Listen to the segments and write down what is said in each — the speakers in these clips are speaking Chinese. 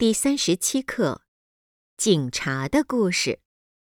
第37课：警察的故事。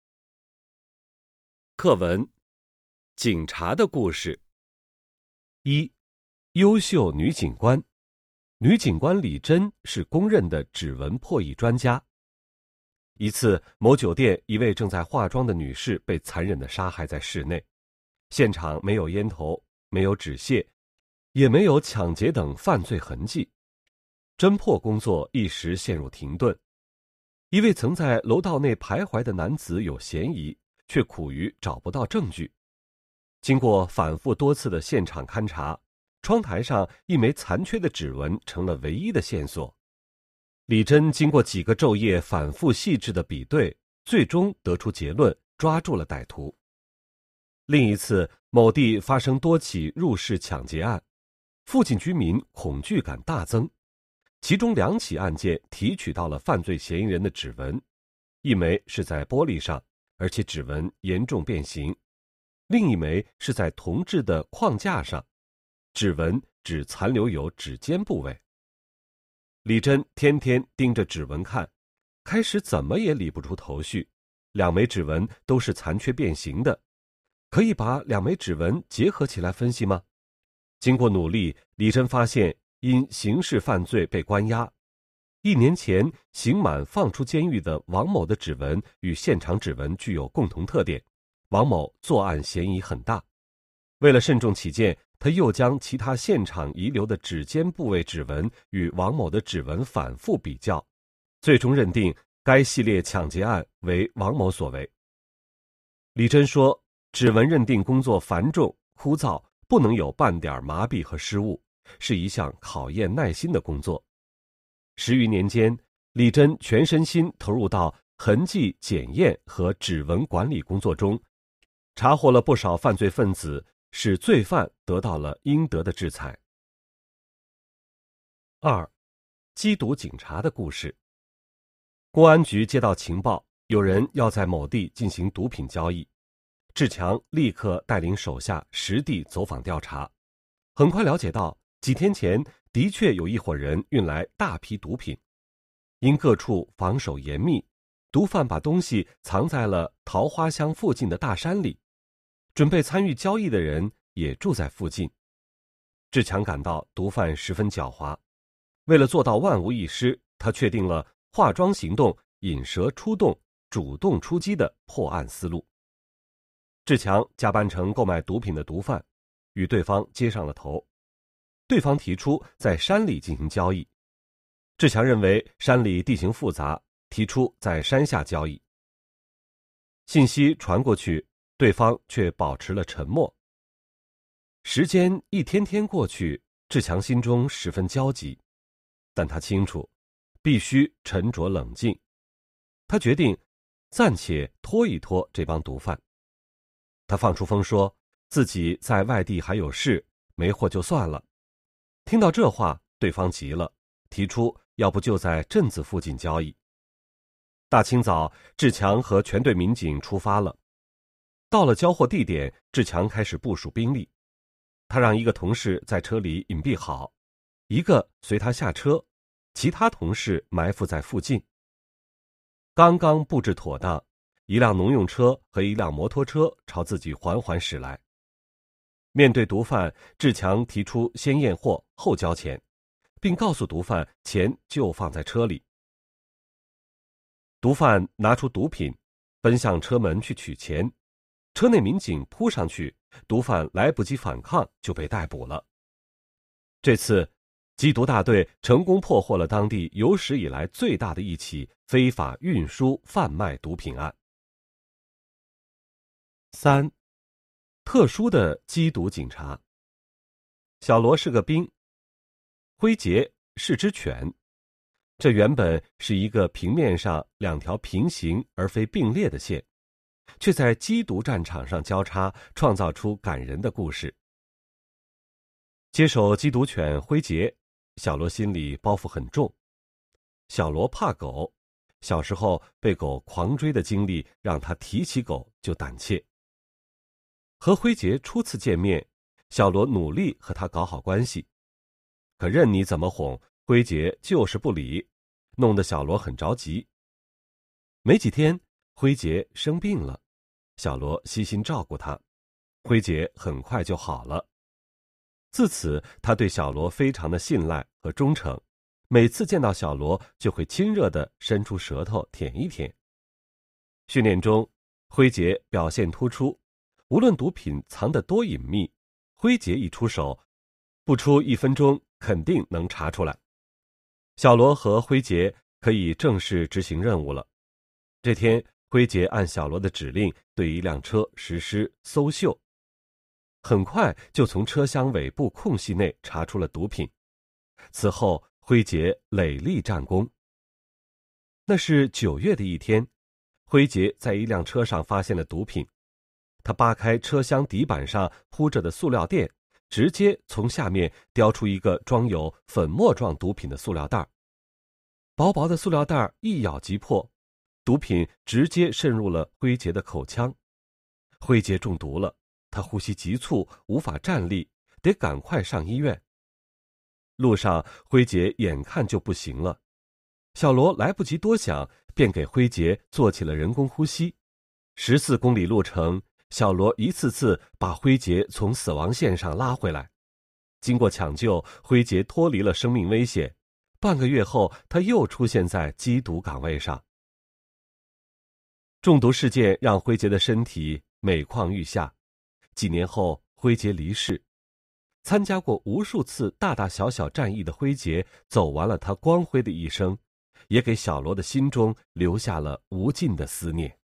课文：警察的故事。一、优秀女警官。女警官李珍是公认的指纹破译专家。一次，某酒店一位正在化妆的女士被残忍地杀害在室内，现场没有烟头，没有纸屑，也没有抢劫等犯罪痕迹。侦破工作一时陷入停顿。一位曾在楼道内徘徊的男子有嫌疑，却苦于找不到证据。经过反复多次的现场勘查，窗台上一枚残缺的指纹成了唯一的线索。李珍经过几个昼夜反复细致的比对，最终得出结论，抓住了歹徒。另一次，某地发生多起入室抢劫案，附近居民恐惧感大增。其中2起案件提取到了犯罪嫌疑人的指纹，一枚是在玻璃上，而且指纹严重变形；另一枚是在铜制的框架上，指纹只残留有指尖部位。李珍天天盯着指纹看，开始怎么也理不出头绪，2枚指纹都是残缺变形的，可以把2枚指纹结合起来分析吗？经过努力，李珍发现因刑事犯罪被关押，1年前刑满放出监狱的王某的指纹与现场指纹具有共同特点，王某作案嫌疑很大。为了慎重起见，他又将其他现场遗留的指尖部位指纹与王某的指纹反复比较，最终认定该系列抢劫案为王某所为。李珍说，指纹认定工作繁重枯燥，不能有半点麻痹和失误，是一项考验耐心的工作。10余年间，李珍全身心投入到痕迹检验和指纹管理工作中，查获了不少犯罪分子，使罪犯得到了应得的制裁。2. 缉毒警察的故事。公安局接到情报，有人要在某地进行毒品交易，志强立刻带领手下实地走访调查，很快了解到几天前的确有一伙人运来大批毒品，因各处防守严密，毒贩把东西藏在了桃花乡附近的大山里，准备参与交易的人也住在附近。志强感到毒贩十分狡猾，为了做到万无一失，他确定了化妆行动、引蛇出洞、主动出击的破案思路。志强假扮成购买毒品的毒贩，与对方接上了头。对方提出在山里进行交易，志强认为山里地形复杂，提出在山下交易。信息传过去，对方却保持了沉默。时间一天天过去，志强心中十分焦急，但他清楚必须沉着冷静。他决定暂且拖一拖这帮毒贩。他放出风说自己在外地还有事，没货就算了。听到这话，对方急了，提出要不就在镇子附近交易。大清早，志强和全队民警出发了。到了交货地点，志强开始部署兵力。他让一个同事在车里隐蔽好，一个随他下车，其他同事埋伏在附近。刚刚布置妥当，一辆农用车和一辆摩托车朝自己缓缓驶来。面对毒贩，志强提出先验货后交钱，并告诉毒贩钱就放在车里。毒贩拿出毒品，奔向车门去取钱，车内民警扑上去，毒贩来不及反抗就被逮捕了。这次缉毒大队成功破获了当地有史以来最大的一起非法运输贩卖毒品案。3. 特殊的缉毒警察。小罗是个兵，辉杰是只犬，这原本是一个平面上2条平行而非并列的线，却在缉毒战场上交叉，创造出感人的故事。接手缉毒犬辉杰，小罗心里包袱很重。小罗怕狗，小时候被狗狂追的经历让他提起狗就胆怯。和辉杰初次见面，小罗努力和他搞好关系，可任你怎么哄，辉杰就是不理， 弄得小罗很着急。没几天，辉杰生病了，小罗悉心照顾他，辉杰很快就好了。自此，他对小罗非常的信赖和忠诚，每次见到小罗就会亲热地伸出舌头舔一舔。训练中，辉杰表现突出，无论毒品藏得多隐秘，辉杰一出手，不出1分钟肯定能查出来。小罗和辉杰可以正式执行任务了。这天，辉杰按小罗的指令对一辆车实施搜嗅，很快就从车厢尾部空隙内查出了毒品。此后，辉杰累立战功。那是9月的一天，辉杰在一辆车上发现了毒品。他扒开车厢底板上铺着的塑料垫，直接从下面叼出一个装有粉末状毒品的塑料袋。薄薄的塑料袋一咬即破，毒品直接渗入了辉杰的口腔。辉杰中毒了，他呼吸急促，无法站立，得赶快上医院。路上，辉杰眼看就不行了，小罗来不及多想，便给辉杰做起了人工呼吸。14公里路程，小罗一次次把辉杰从死亡线上拉回来。经过抢救，辉杰脱离了生命危险。半个月后，他又出现在缉毒岗位上。中毒事件让辉杰的身体每况愈下。几年后，辉杰离世。参加过无数次大大小小战役的辉杰，走完了他光辉的一生，也给小罗的心中留下了无尽的思念。